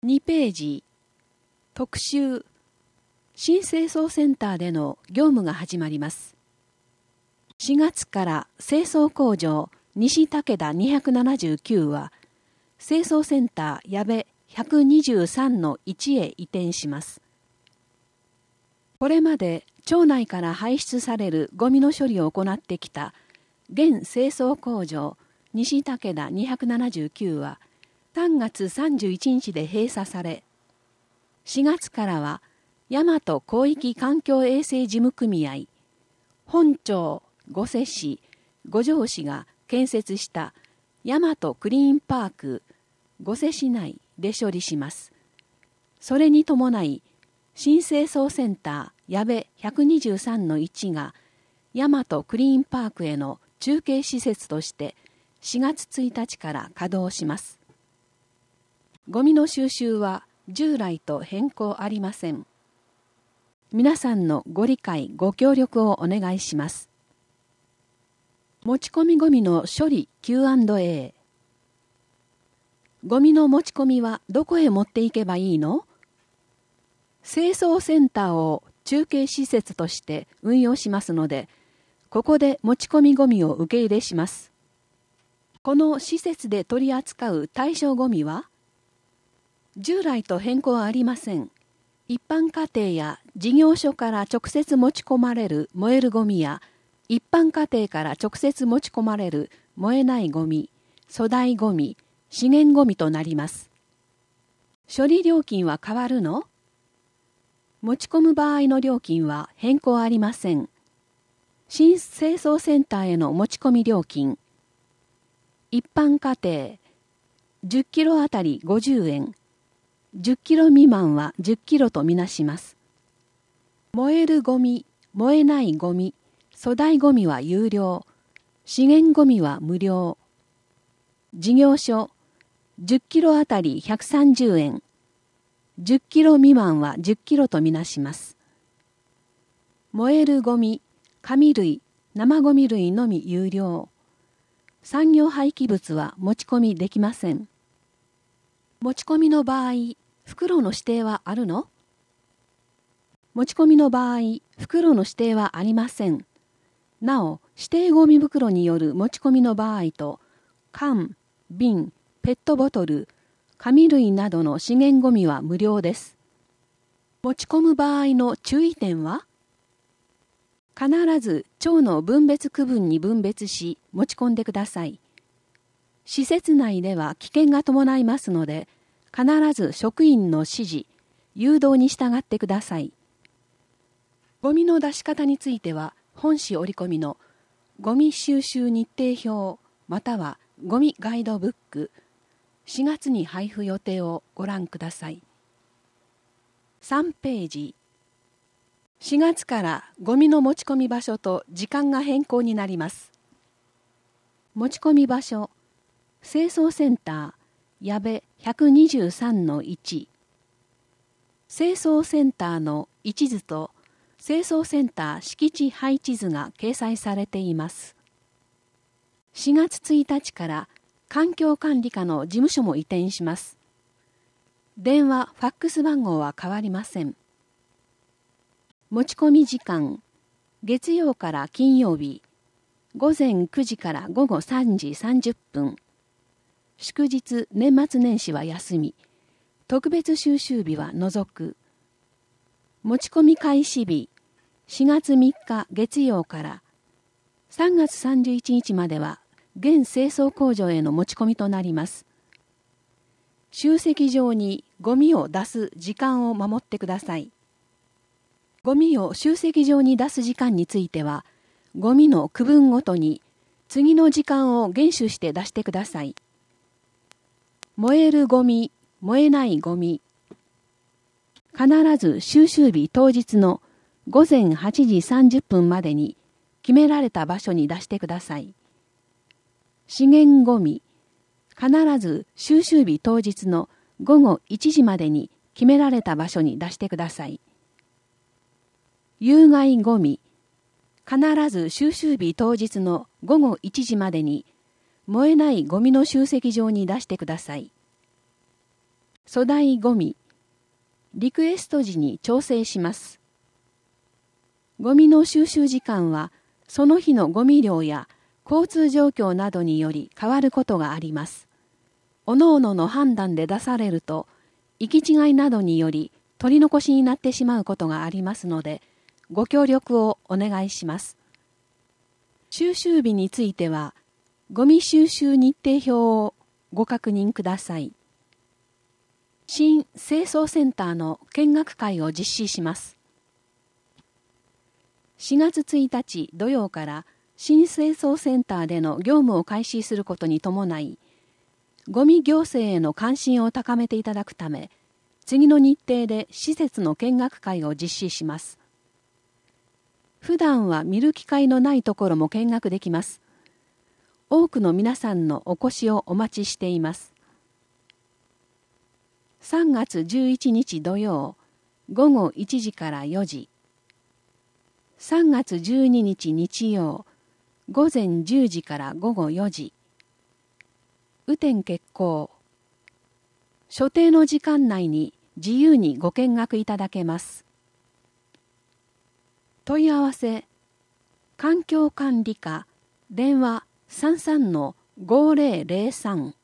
2ページ、特集、新清掃センターでの業務が始まります。4月から清掃工場西武田279は、清掃センター矢部123-1へ移転します。これまで町内から排出されるゴミの処理を行ってきた現清掃工場西武田279は、3月31日で閉鎖され、4月からは大和広域環境衛生事務組合、本町、御所市、五条市が建設した大和クリーンパーク、御所市内で処理します。それに伴い、新清掃センター矢部123-1が大和クリーンパークへの中継施設として4月1日から稼働します。ゴミの収集は従来と変更ありません。皆さんのご理解ご協力をお願いします。持ち込みゴミの処理 Q&A。 ゴミの持ち込みはどこへ持っていけばいいの？清掃センターを中継施設として運用しますので、ここで持ち込みゴミを受け入れします。この施設で取り扱う対象ゴミは従来と変更はありません。一般家庭や事業所から直接持ち込まれる燃えるゴミや、一般家庭から直接持ち込まれる燃えないゴミ、粗大ゴミ、資源ゴミとなります。処理料金は変わるの？持ち込む場合の料金は変更ありません。新清掃センターへの持ち込み料金。一般家庭、10キロあたり50円。10キロ未満は10キロとみなします。燃えるゴミ、燃えないゴミ、粗大ゴミは有料。資源ゴミは無料。事業所、10キロあたり130円。10キロ未満は10キロとみなします。燃えるゴミ、紙類、生ゴミ類のみ有料。産業廃棄物は持ち込みできません。持ち込みの場合、袋の指定はあるの？持ち込みの場合、袋の指定はありません。なお、指定ゴミ袋による持ち込みの場合と、缶、瓶、ペットボトル、紙類などの資源ゴミは無料です。持ち込む場合の注意点は？必ず町の分別区分に分別し持ち込んでください。施設内では危険が伴いますので、必ず職員の指示、誘導に従ってください。ゴミの出し方については、本紙折り込みのゴミ収集日程表またはゴミガイドブック、4月に配布予定をご覧ください。3ページ。4月からゴミの持ち込み場所と時間が変更になります。持ち込み場所、清掃センター、矢部123-1。清掃センターの位置図と清掃センター敷地配置図が掲載されています。4月1日から環境管理課の事務所も移転します。電話・ファックス番号は変わりません。持ち込み時間、月曜から金曜日、午前9時から午後3時30分。祝日、年末年始は休み、特別収集日は除く。持ち込み開始日、4月3日月曜から3月31日までは現清掃工場への持ち込みとなります。集積場にゴミを出す時間を守ってください。ゴミを集積場に出す時間については、ゴミの区分ごとに次の時間を厳守して出してください。燃えるゴミ、燃えないゴミ。必ず収集日当日の午前8時30分までに決められた場所に出してください。資源ゴミ。必ず収集日当日の午後1時までに決められた場所に出してください。有害ゴミ。必ず収集日当日の午後1時までに燃えないゴミの集積場に出してください。 粗大ゴミ、リクエスト時に調整します。ゴミの収集時間は、その日のゴミ量や交通状況などにより変わることがあります。おのおのの判断で出されると、行き違いなどにより取り残しになってしまうことがありますので、ご協力をお願いします。収集日については、ゴミ収集日程表をご確認ください。新清掃センターの見学会を実施します。4月1日土曜から新清掃センターでの業務を開始することに伴い、ゴミ行政への関心を高めていただくため、次の日程で施設の見学会を実施します。普段は見る機会のないところも見学できます。多くの皆さんのお越しをお待ちしています。3月11日土曜、午後1時から4時。3月12日日曜、午前10時から午後4時。雨天決行。所定の時間内に自由にご見学いただけます。問い合わせ、環境管理課、電話33-5003